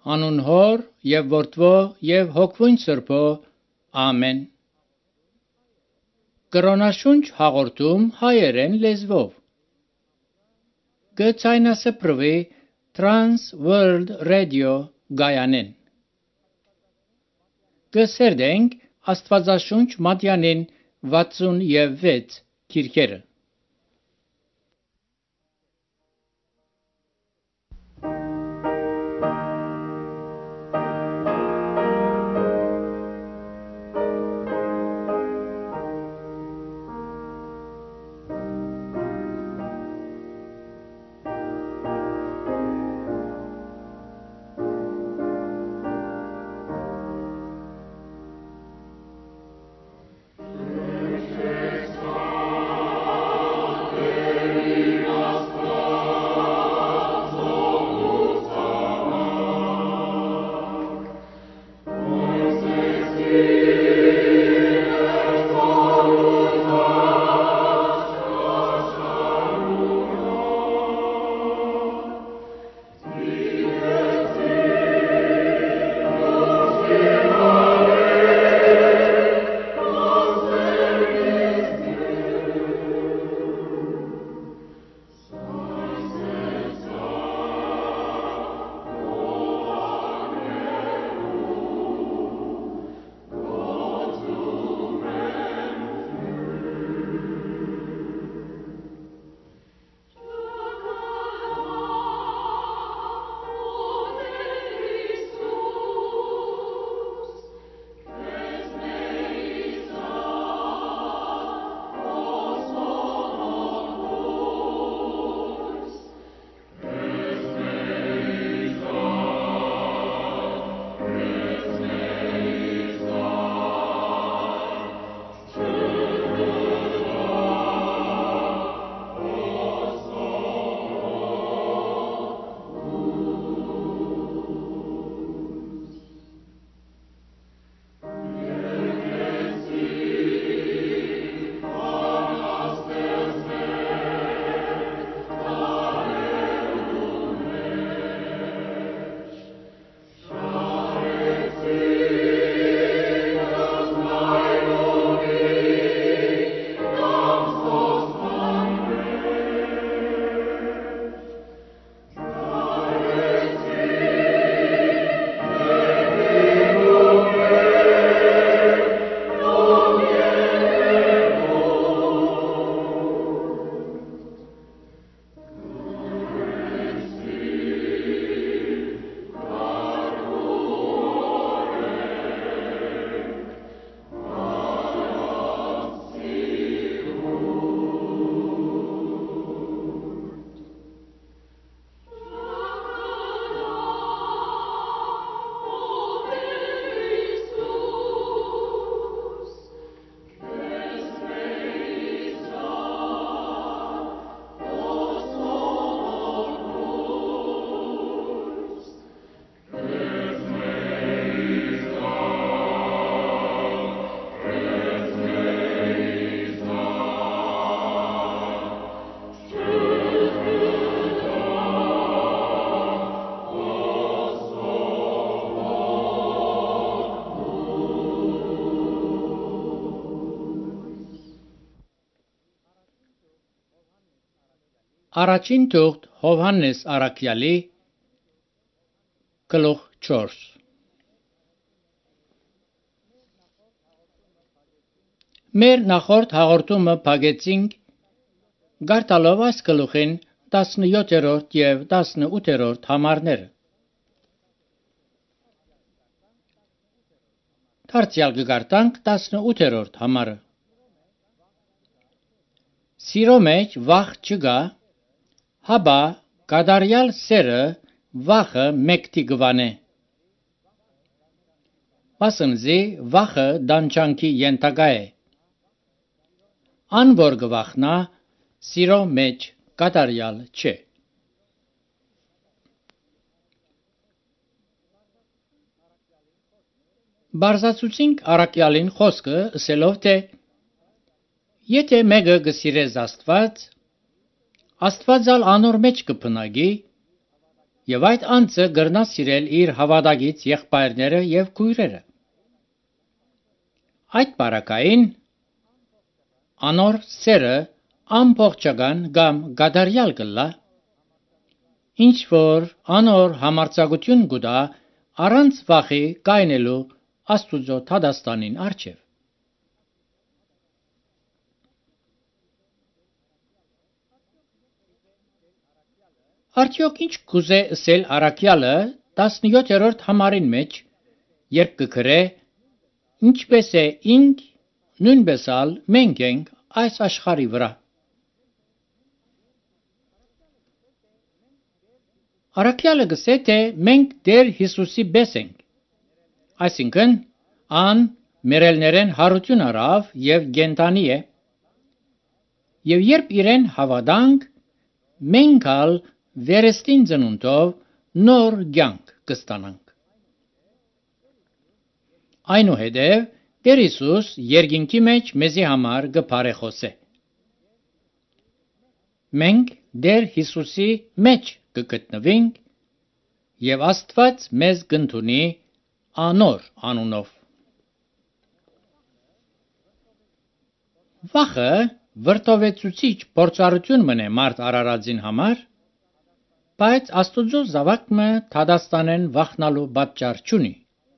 Անուն Հոր եւ Որդվո եւ Հոգվույն Սրբո, ամեն։ Կրոնաշունչ հաղորդում հայերեն լեզվով։ Գցայնասպրվի Trans World Radio Գայանեն։ Գսերդենք Աստվածաշունչ Մատյանին 66 քիրքերը։ Առաջին թուղթ Հովհաննես Առաքյալի գլուխ 4։ Մեր նախորդ հաղորդումը փակեցինք գարտալով այս գլուխին 17-րդ եւ 18-րդ համարները։ Դարձյալ կգարտանք 18-րդ համարը։ Սիրո մեջ վախ չկա, հաբա կատարյալ սերը վախը մեկտի գվանե։ Մասնզի վախը դանչանքի ենթակա է։ Ան որ գվախնա սիրո մեջ կատարյալ չէ։ Բարձացուցինք առաքյալին խոսքը ասելով թե եթե մեկը գսիրես Աստված, Աստվածալ անոր մեջ կփնագի եւ այդ անձը գրնա սիրել իր հավատագից եղբայրները եւ քույրերը։ Այդ բարակային անոր սերը ամբողջական կամ գադարյալ կլա, ինչ որ անոր համարձակություն գուտա առանց վախի կայնելու Աստուծո թադաստանին առջև։ Արդյոք ինչ կուզե ըսել առաքյալը 17-րդ համարին մեջ, երբ կգրե ինչպես է ինք նույնպես ալ մենք ենք այս աշխարհի վրա։ Առաքյալը գսե թե մենք Տեր Հիսուսի պես ենք, այսինքն ան մերելներեն հարություն արավ եւ գենտանի է, եւ երբ իրեն հավատանք, մենք ալ վերստին ծնունդով նոր կյանք կստանանք։ Այնուհետև Տեր Հիսուս երկինքի մեջ մեզի համար կբարեխոսե։ Մենք Տեր Հիսուսի մեջ կգտնվենք եւ Աստված մեզ կընդունի անոր անունով։ Վախը վրդովեցուցիչ փորձառություն մնե մարդ արարածին համար, բայց Աստուծո զավակը թադաստանեն վախնալու պատճառ չունի։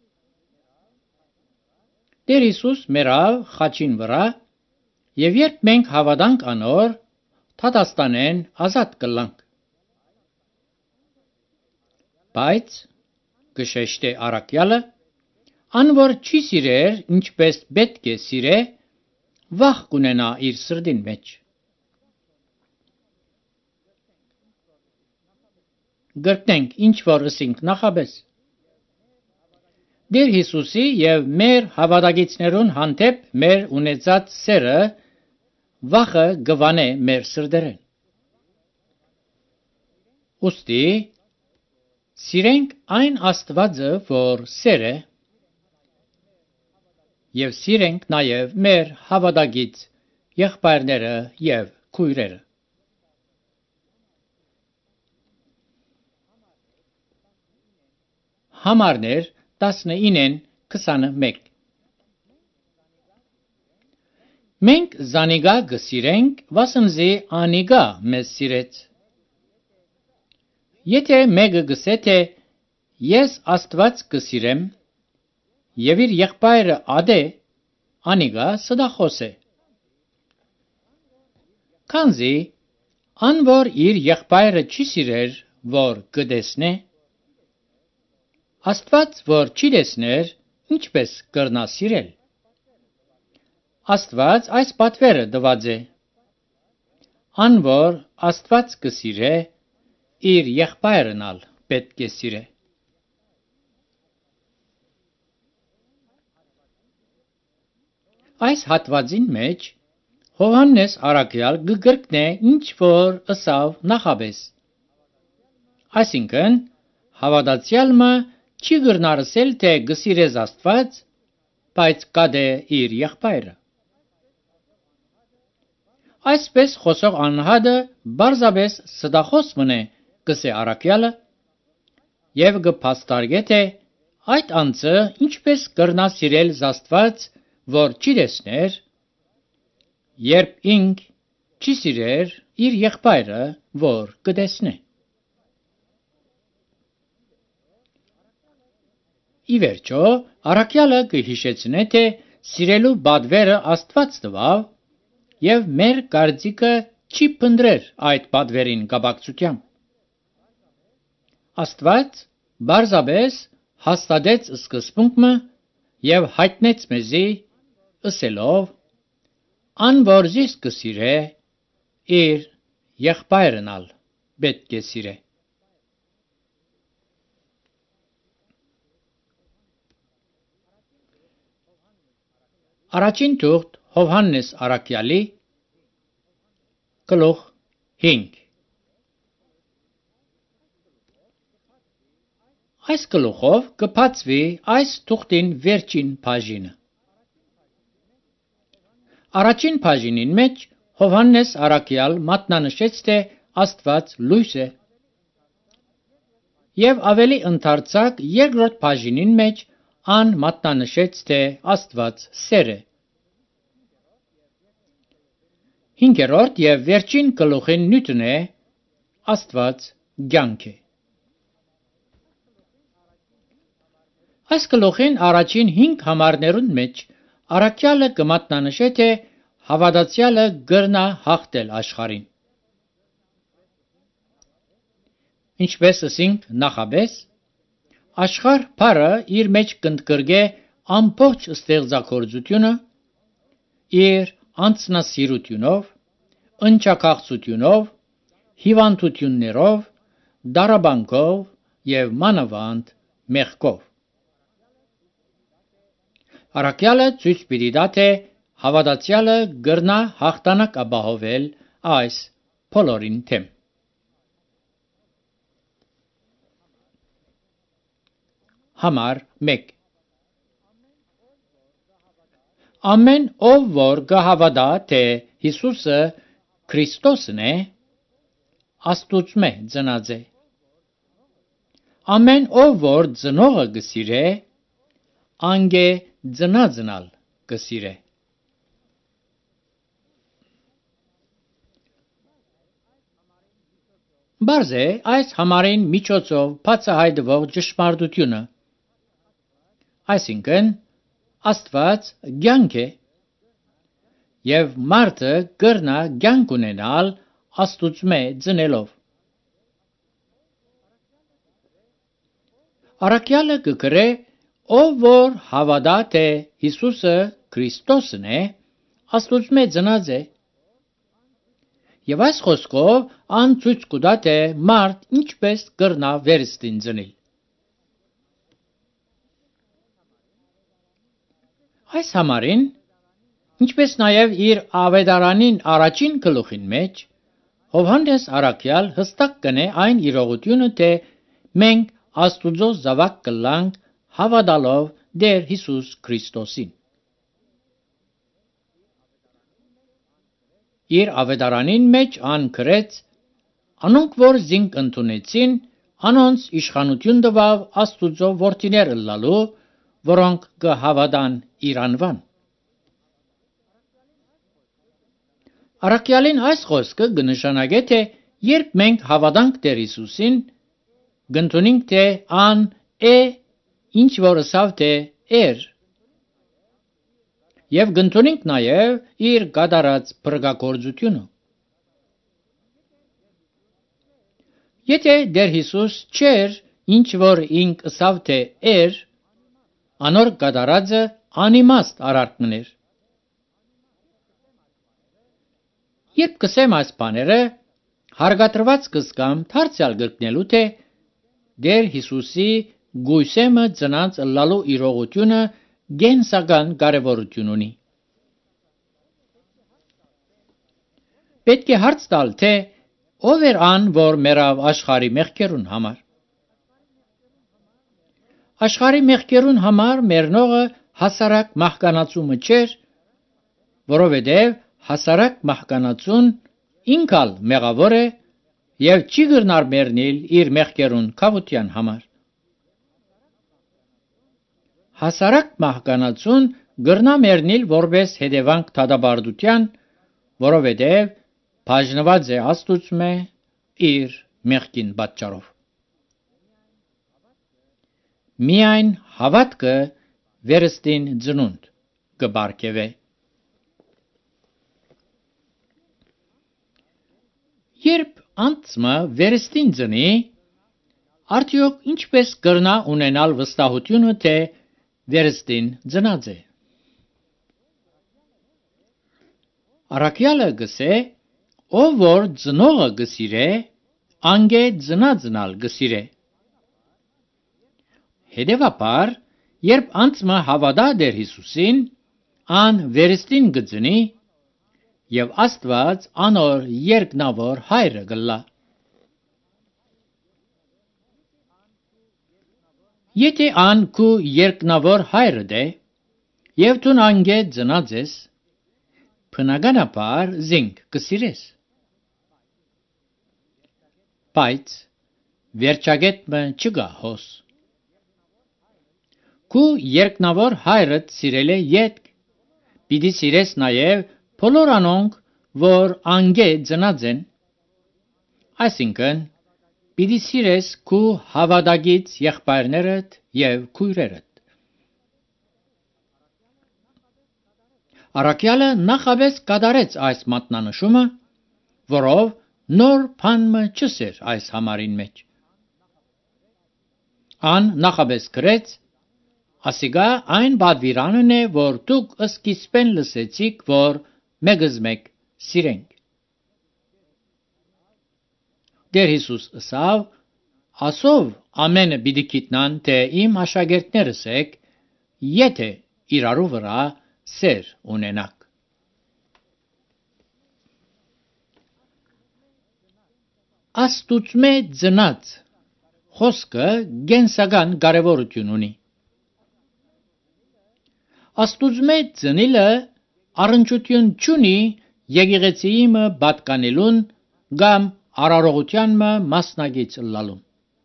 Տեր Հիսուս մեռավ խաչին վրա, եւ երբ մենք հավատանք անոր, թադաստանեն ազատ կլանք։ Բայց գշեշտե առաքյալը, ան որ չի սիրեր ինչպես պետք է սիրե, վախ կունենա իր սրտին մեջ։ Գրտնենք ինչ որ ըսինք նախաբես։ Տեր Հիսուսի եւ մեր հավատագիցներուն հանդեպ մեր ունեցած սերը վախը գվանե մեր սրտերեն։ Ուստի սիրենք այն Աստվածը, որ սեր է, եւ սիրենք նաեւ մեր հավատագիծ եղբայրները եւ քույրերը։ Համարներ 19-ն 21 Մենք զանիգա գսիրենք, վասնզի անիգա մեզ սիրեց։ Եթե մեկը գսե թե ես Աստված կսիրեմ, եւ իր եղբայրը ադե, անիգա սդախոս է։ Քանզի ան որ իր եղբայրը չի սիրեր, որ կտեսնե, Աստված որ չի տեսներ, ինչպես կրնա սիրել։ Աստված այս պատվերը տված է. ան որ Աստված կսիրե, իր եղբայրն ալ պետք է սիրե։ Այս հատվածին մեջ Հովհաննես առաքյալ կգրկնե ինչ որ ըսավ նախաբես։ Այսինքն հավատացյալը չի գրնարսել թե գսիրես Աստված, բայց կադե իր եղբայրը։ Այսպես խոսող անհատը բարձաբես սդախոս մնե գսե առաքյալը եւ կփաստարկե թե այդ անձը ինչպես կրնա սիրել Աստված, որ չի տեսներ, երբ ինք չի սիրեր իր եղբայրը, որ կտեսնե։ Ի վերջո, առաքյալը կհիշեցնե թե սիրելու բադվերը Աստված տվավ եւ մեր կարծիքը չի փնտրեր այդ բադվերին կապակցությամբ։ Աստված բարձաբես հաստատեց սկզբունքը եւ հայտնեց մեզի ըսելով. ան որ զիս կսիրե, իր եղբայրն ալ պետք է սիրե։ Առաջին թուղթ Հովհաննես առաքյալի գլուխ 5 Այս գլուխով կբացվի այս թուղթին վերջին բաժինը։ Առաջին բաժինին մեջ Հովհաննես առաքյալ մատնանշեց թե Աստված լույս է։ եւ ավելի ընդարձակ երկրորդ բաժինին մեջ ան մատնանշեց, թե Աստված սեր է։ Հինգերորդ եւ վերջին գլուխին նյութն է Աստված կյանք է։ Այս գլուխին առաջին 5 համարներուն մեջ առաքյալը կմատնանշե, թե հավատացյալը գրնա հաղթել աշխարհին։ Ինչպես ասինք նախաբես, աշխարհ բարը իր մեջ կընդգրկե ամբողջ ստեղծագործությունը, իր անձնասիրությունով, ընչակաղցությունով, հիվանդություններով, դարաբանքով եւ մանավանդ մեղքով։ Առաքյալը ցույց պիտի տա, թե հավատացյալը գրնա հաղթանակ ապահովել այս բոլորին թեմ։ Համար 1 Ամեն ով որ կհավատա, թե Հիսուսը Քրիստոսն է, Աստուծմե ծնած է։ Ամեն ով որ ծնողը կսիրե, անգե ծնածնալ կսիրե։ Բարձ է այս համարին միջոցով բացահայտվող ճշմարտությունը, այսինքն Աստված կյանք է եւ մարդը կրնա կյանք ունենալ Աստուծմե ծնելով։ Առաքյալը կգրե, ով որ հավատա, թե Հիսուսը Քրիստոսն է, Աստուծմե ծնած է։ Եվ այս խոսքով ան ցույց կտա, թե մարդ ինչպես կրնա վերստին ծնել։ Այս համարին, ինչպես նաև իր ավետարանին առաջին գլուխին մեջ, Հովհաննես առաքյալ հստակ կնե այն իրողությունը, թե մենք Աստուծո զավակ կլանք հավատալով Տեր Հիսուս Քրիստոսին։ Իր ավետարանին մեջ ան գրեց. անոնք որ զինք ընդունեցին, անոնց իշխանություն տվավ Աստուծո որդիներ ըլլալու, որոնք կհավատան իր անվան։ Առաքյալին այս խոսքը կնշանակե, թե երբ մենք հավատանք Տեր Հիսուսին, կընդունենք, թե ան է, ինչ որ ասավ, թե էր, եւ կընդունենք նաև իր կատարած փրկագործությունը։ Եթե Տեր Հիսուս չէր, ինչ որ ինք ասավ, թե էր, անոր կատարածը անիմաստ արարք մներ։ Երբ կսեմ այս բաները, հարգադրված կսկամ դարձյալ գրկնելու, թե Տեր Հիսուսի գույսեմը ծնած ըլլալու իրողությունը գենսական կարևորություն ունի։ Պետք է հարց տալ, թե ով էր ան, որ մեռավ աշխարհի մեղքերուն համար։ Աշխարհի մեղքերուն համար մեռնողը հասարակ մահկանացումը չէր, որովհետև հասարակ մահկանացուն ինքալ մեղավոր է եւ չի գնար մեռնել իր մեղքերուն կավության համար։ Հասարակ մահկանացուն գրնա մեռնել որպես հետևանք դատապարտության, որովհետև բաժնված է Աստուծմե իր մեղքին պատճառով։ Միայն հավատքը վերստին ծնունդ կբարգեւե։ Երբ անձը վերստին ծնի, արդյոք ինչպես կրնա ունենալ վստահությունը, թե վերստին ծնած է։ Առաքյալը գսե, ով որ ծնողը գսիրե, անգե ծնածնալ գսիրե։ Հետևաբար, երբ անձը հավատա Տեր Հիսուսին, ան վերստին կծնի եւ Աստված անոր երկնավոր հայրը կլա։ Եթե ան քու երկնավոր հայրը դե եւ դու անգե ծնած ես, բնականաբար զինք կսիրես։ Բայց վերջագետ չգա հոս։ Քու երկնավոր հայրդ սիրել է յետք, պիտի սիրես նաև բոլոր անոնք, որ անգե ծնած են, այսինքն պիտի սիրես քու հավատագից եղբայրներդ և քույրերդ։ Առաքյալը նախապես կատարեց այս մատնանշումը, որով նոր բան չսեր այս համարին մեջ։ Ան նախապես գրեց, ասիկա այն բադվիրանն է, որ դուք սկիզբեն լսեցիք, որ մեկ սիրենք։ Դեր Հիսուս ըսավ, ասով ամենը պիտի գիտնան, թե իմ աշակերտներս եք, եթե իրարու վրա սեր ունենաք։ Աստուծմե ծնած խոսքը գենսական կարևորություն ունի։ Աստուծմե ծնիլը առնչություն չունի եկեղեցիի պատկանելուն կամ արարողության մասնակից լալուն։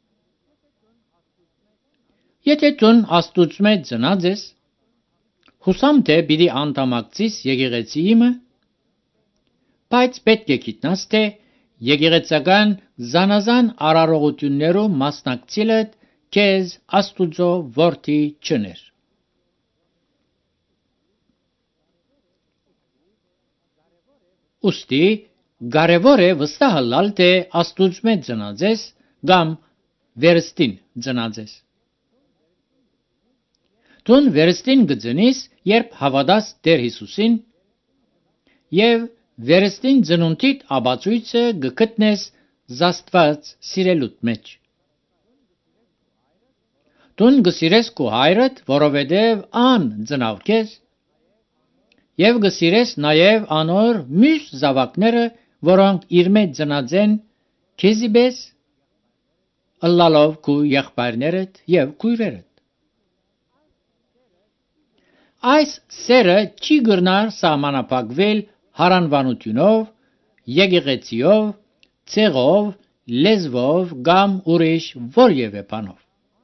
Եթե դու Աստուծմե ծնած ես, հուսամ թե պիտի անդամակցես եկեղեցիի, բայց պետք է գիտնաս, թե եկեղեցական զանազան արարողություններու մասնակցելը քեզ Աստուծո որդի չներ։ Ուստի կարևոր է վստահ լալ, թե Աստուծմե ծնած ես կամ վերստին ծնած ես։ Դու վերստին կծնես, երբ հավատաս Տեր Հիսուսին և վերստին ծնունդիդ ապացույցը կգտնես Աստված սիրելուդ մեջ։ Դու կսիրես քո հայրդ, որովհետև ան ծնավ քեզ, և կսիրես նաև անոր մյուս զավակները, որոնք իր մեջ ծնած են քեզի պես, ըլլալով քու եղբայրներդ և քույրերդ։ Այս սերը չի կրնար սահմանափակվել հարանվանությունով, եկեղեցիով, ցեղով, լեզվով կամ ուրիշ որևէ բանով։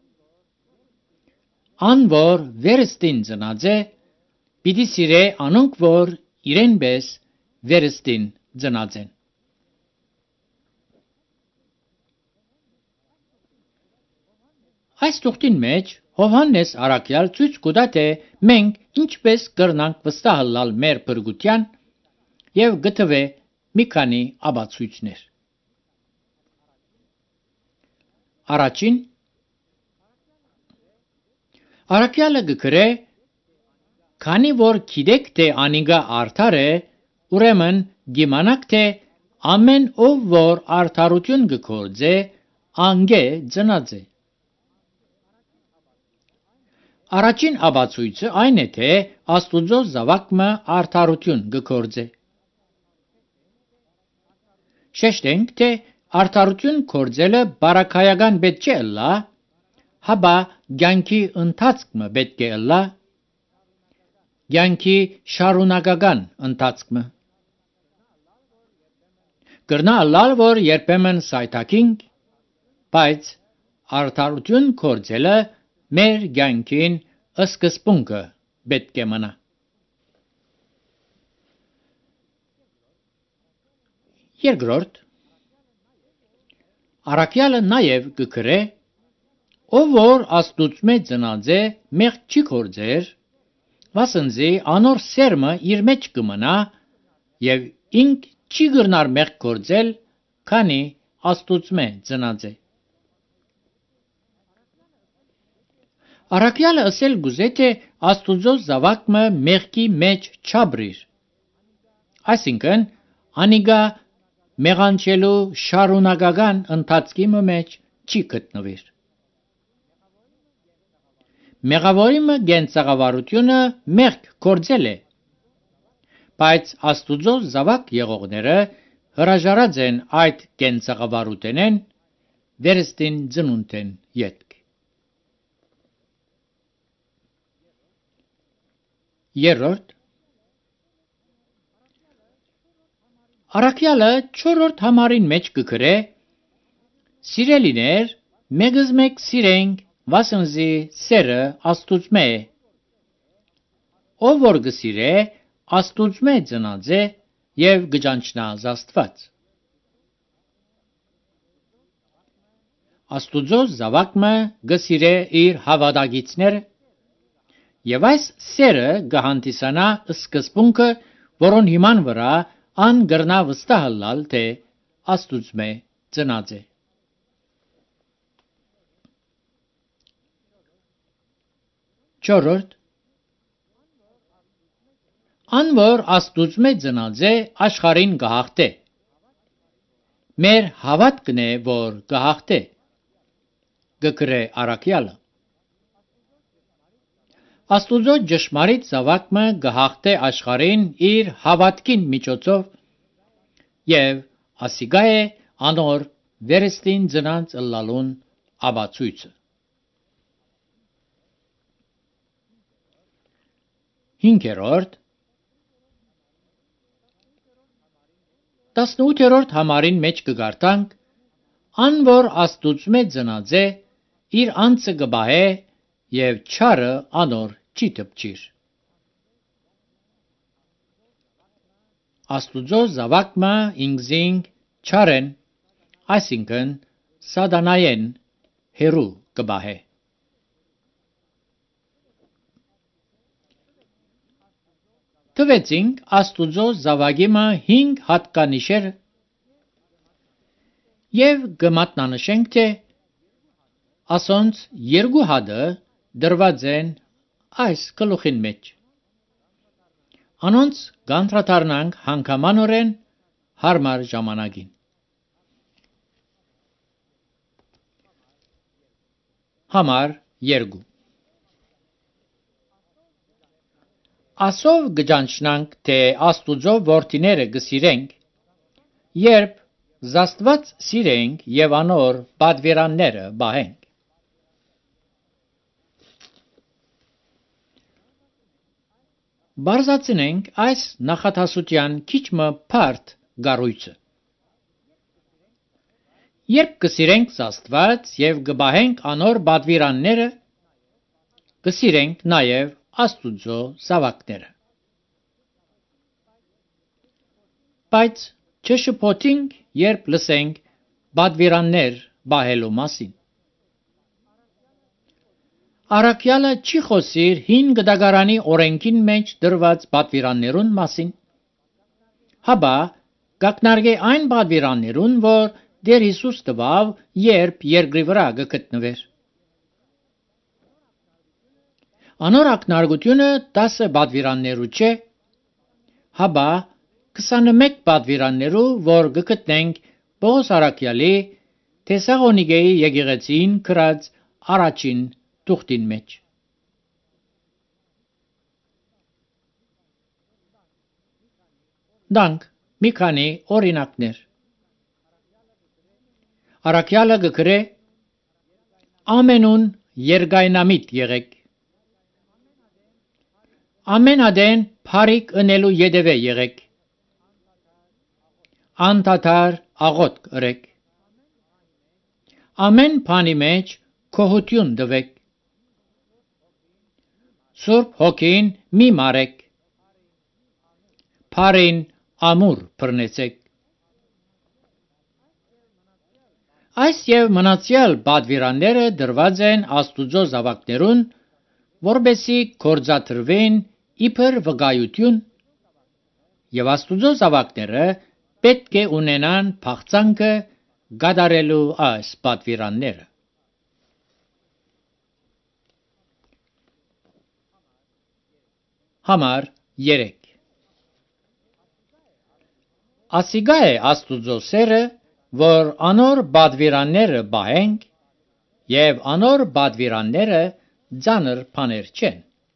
Ան որ վերստին ծնած է, պիտի սիրե անոնք, որ իրեն պես վերստին ծնած են։ Այս թուղթին մեջ Հովհաննես առաքյալ ցույց կտա, թե մենք ինչպես կրնանք վստահ լալ մեր փրկության և գտվե մի քանի ապացույցներ։ Առաջին, առաքյալը կգրե, քանի որ գիտեք, թե անիկա արդար է, ուրեմն գիմանաք, թե ամեն ով որ արդարություն կգործե, անգե ծնած է։ Առաջին ապացույցը այն է, թե Աստուծո զավակը արդարություն կգործե։ Շեշտենք, թե արդարություն գործելը բարակայական պետք չէ ըլլա, հապա կյանքի ընթացքը պետք է ըլլա, կյանքի շարունակական ընթացքը։ Կրնա ըլլալ, որ երբեմն սայթաքինք, բայց արդարություն գործելը մեր կյանքին սկզբունքը պետք է մնա։ Երկրորդ, առաքյալը նաև կգրե, ով որ Աստուծմե ծնած է, մեղք չի գործեր, վասնզի անոր սերմը իր մեջ կմնա և ինք չի կրնար մեղք գործել, քանի Աստուծմե ծնած է։ Առաքյալը ասել գուզե, թե Աստուծո զավակը մեղքի մեջ չաբրիր, այսինքն անիկա մեղանչելու շարունակական ընթացքի մեջ չի գտնվիր։ Մեղավորի կենցաղավարությունը մեղք գործել է, բայց Աստուծո զավակ եղողները հրաժարած են այդ կենցաղավարութենեն, վերստին ծնունդ են ետք։ Երրորդ, առաքյալը 4-րդ համարին մեջ կգրե, Սիրելիներ, մեգыз մեկ սիրենք, վասնզի սերը Աստուծմե է։ Ով որ գսիրե, Աստուծմե ծնած է եւ գճանչնա Աստված։ Աստուծո զավակը գսիրե իր հավատագիցները եւ այս սերը գահանտիսանա սկզբունքը, որոն հիման վրա ան գրնա վստահալալ, թե Աստուծմե ծնած է։ Չորրորդ Ան որ Աստուծմե ծնած է, աշխարհին գահաղթե։ Մեր հավատքն է, որ գահաղթե։ Գկրե Արաքյալը։ Աստուծո ճշմարիտ զավակը գահաղթե աշխարհին իր հավատքին միջոցով եւ ասիգա է անոր վերստին ծնած ըլլալուն աբացույցը։ 5-րդ 18-րդ համարին մեջ կգարտանք, ան որ Աստուծմե ծնած է, իր անձը կբահե եւ չարը անոր չի տպչիր։ Աստուծո զավակը ինքզինք չարեն, այսինքն սատանայեն հերու կբահե։ Տվեցինք Աստուծո զավակիմը 5 հատկանիշեր եւ կմատնանշենք, թե ասոնց երկու հատը դրված են այս գլուխին մեջ։ Անոնց գանդրադառնանք հանգամանորեն հարմար ժամանակին։ Համար 2 Ասով գճանչնանք, թե Աստուծո որդիները գսիրենք, երբ Աստված սիրենք եւ անոր պատվիրանները բահենք։ Բարձրացնենք այս նախադասության քիչմը բարդ գառույցը։ Երբ կսիրենք Աստված եւ կբահենք անոր պատվիրանները, կսիրենք նաեւ Աստուծո զավակները։ Բայց չշփոթենք, երբ լսենք պատվիրաններ բահելու մասին։ Արաքյալը չի խոսիր հին գդագարանի օրենքին մեջ դրված պատվիրաններուն մասին, հաբա կակնարկե այն պատվիրաններուն, որ Տեր Հիսուս տվավ, երբ երկրի վրա գտնվեր։ Անոր ակնարկությունը 10 պատվիրաններու չէ, հաբա 21 պատվիրաններու, որ գտնենք Պողոս Արաքյալի Թեսաղոնիկեի եկեղեցին գրած առաջին թուղթին մեջ։ Դանք մի քանի օրինակներ։ Արաքյալը գկրե ամենուն երգայնամիտ եղեք։ Ամենադեն փարիկ ընելու յետևե եղեք։ Անդադար աղոթք ըրեք։ Ամեն բանի մեջ քոհություն տվեք։ Սուրբ հոգին մի մարեք։ Փարին ամուր բռնեցեք։ Այս եւ մնացյալ պատվիրանները դրված են Աստուծո զավակներուն, որբեսի կործադրվեն իբր վկայություն, եւ Աստուծո զավակները պետք է ունենան փախցանքը գադարելու այս պատվիրանները։ Համար 3 Ասիգա է Աստուծո սերը, որ անոր պատվիրանները բահենք եւ անոր պատվիրանները ծանր բաներ չեն։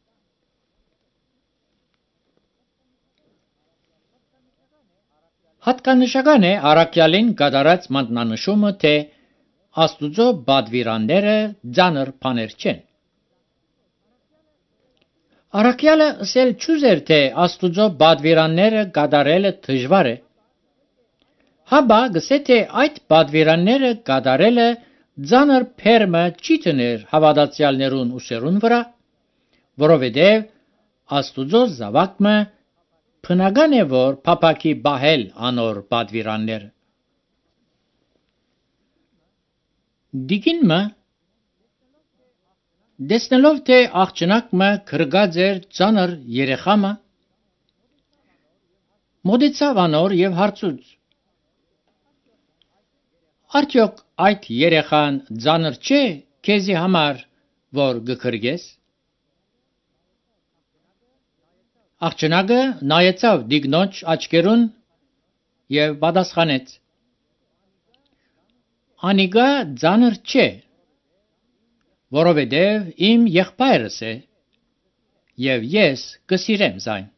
Հատկանշական է Արաքյալին կատարած մատնանշումը, թե Աստուծո պատվիրանները ծանր բաներ չեն։ Արաքյալը ասել չուզեր, թե Աստուծո պատվիրանները կատարելը դժվար է, Հաբա գսեթե այդ պատվիրանները կատարելը ձանր փերմը չի տներ հավատացյալներուն ուսերուն վրա, որովհետև Աստուծո զավակը բնական է որ փապակի բահել անոր պատվիրանները։ Դիկինը դեսնելով թե աղջնակը քրգած էր ծանր երեխամը, մոտեցավ անոր եւ հարցուց. Արդյոք այդ երեխան ծանր չէ քեզի համար, որ գքրգես։ Աղջնակը նայեցավ դիգնոջ աչքերուն եւ պատասխանեց. Անիգա ծանր չէ, որովհետև իմ եղբայրս է եւ ես կսիրեմ զայն։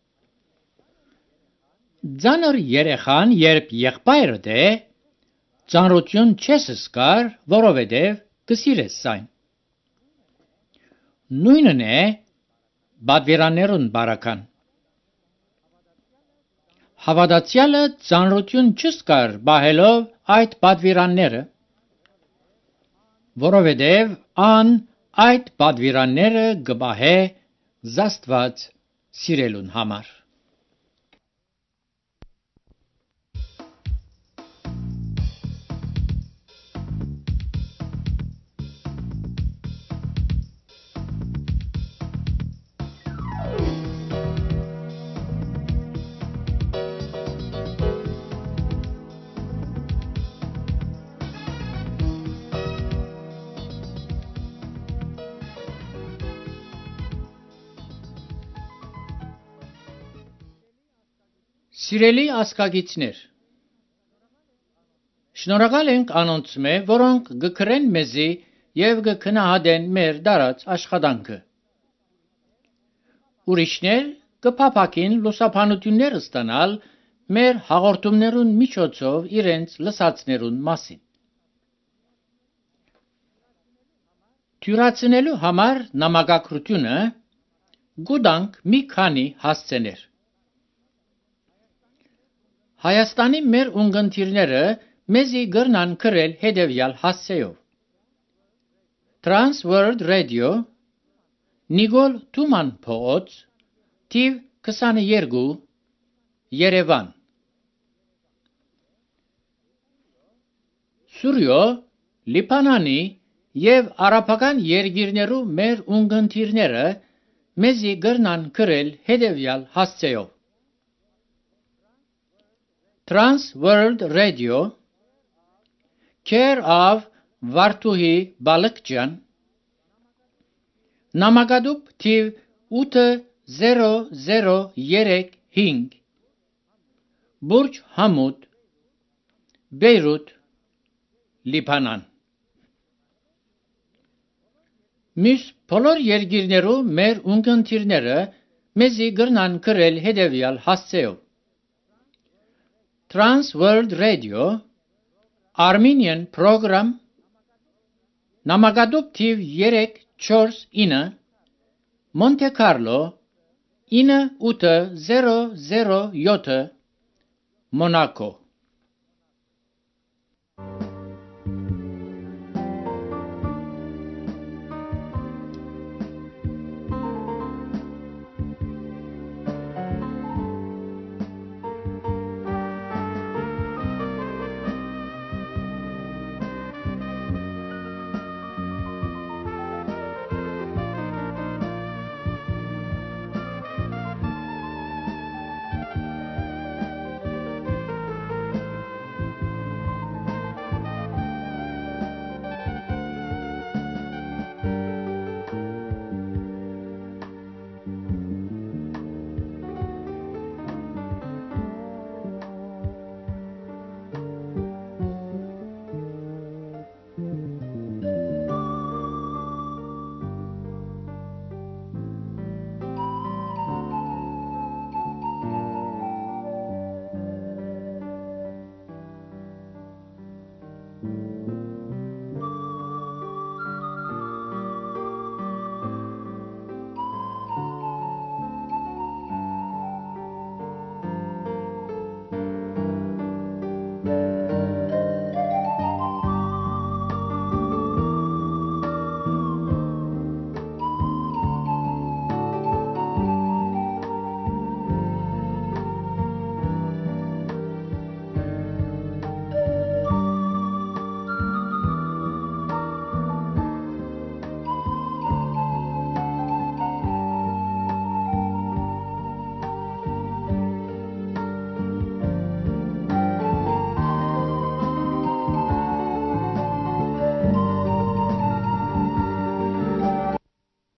Ծանր երեխան երբ եղբայրդ է, ծանրություն չես զգար, որովհետև կսիրես զայն։ Նույնն է պատվիրաններուն բարական։ Հավատացյալը ծանրություն չզգար բահելով այդ պատվիրանները, որովհետև ան այդ պատվիրանները գբահե Աստված սիրելուն համար։ Սիրելի ասկագիցներ, շնորհակալ ենք անոնց մե, որոնք գքրեն մեզի եւ գքնահատեն մեր դարած աշխատանքը։ Ուրիշներ կփապակին լուսաբանություններ ստանալ մեր հաղորդումներուն միջոցով իրենց լսածներուն մասին։ Թյուրացնելու համար նամակագրությունը գուտանք մի քանի հասցեներ։ Հայաստանի մեր ունգընտիրները մեզի գրնան գրել հետևյալ հասցեով. Trans World Radio, Նիկոլ Թուման փողոց, թիվ 22, Երևան։ Սուրյո, Լիբանանի եւ արաբական երկիրներու մեր ունգընտիրները մեզի գրնան գրել հետևյալ հասցեով. Trans World Radio, care of Վարդուհի Բալկջյան, նամակադուպ թիվ 80035, Բուրջ Համուդ, Բեյրութ, Լիբանան։ Մյուս բոլոր երկիրներու մեր ունգընտիրները մեզի գրնան գրել հետևյալ հասցեով. Trans World Radio, Armenian Program, նամակադուպ թիվ 349, Monte Carlo, 98007, Monaco։